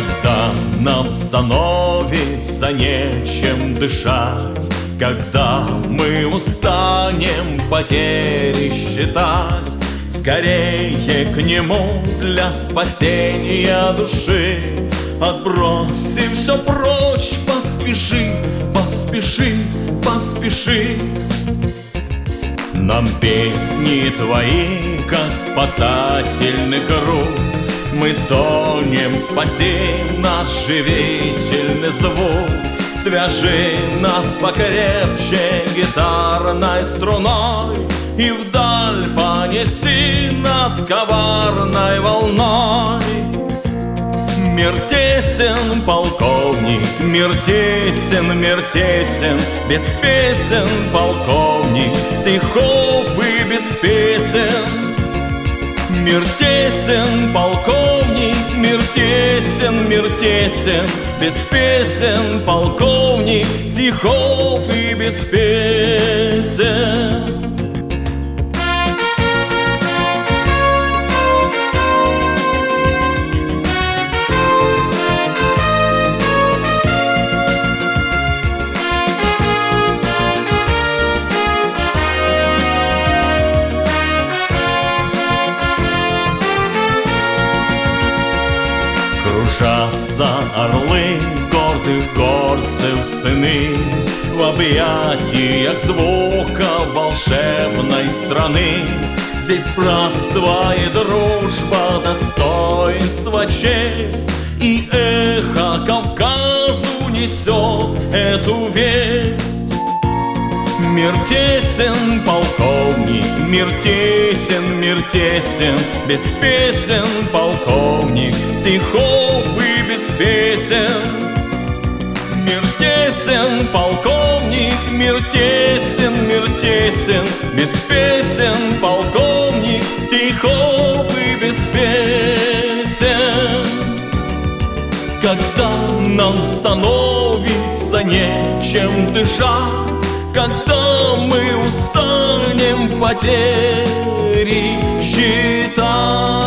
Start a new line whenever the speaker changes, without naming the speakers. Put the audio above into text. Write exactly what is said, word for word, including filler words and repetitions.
Когда нам становится нечем дышать, когда мы устанем потери считать, скорее к нему для спасения души. Отбросив все прочь, поспеши, поспеши, поспеши. Нам песни твои, как спасательный круг. Мы тонем, спаси наш живительный звук. Свяжи нас покрепче гитарной струной и вдаль понеси над коварной волной. Мир тесен, полковник, мир тесен, мир тесен, без песен, полковник, стихов и без песен. Мир тесен, полковник, мир тесен, мир тесен, без песен, полковник, стихов и без песен. Кружатся орлы гордых горцев сыны в объятиях звука волшебной страны. Здесь братство и дружба, достоинство, честь, и эхо Кавказу несет эту весть. Мир тесен, полковник, мир тесен, мир тесен, без песен, полковник, стихов и без песен. Мир тесен, полковник, мир тесен, мир тесен, без песен, полковник, стихов и без песен. Когда нам становится нечем дышать, когда мы устанем потери считать,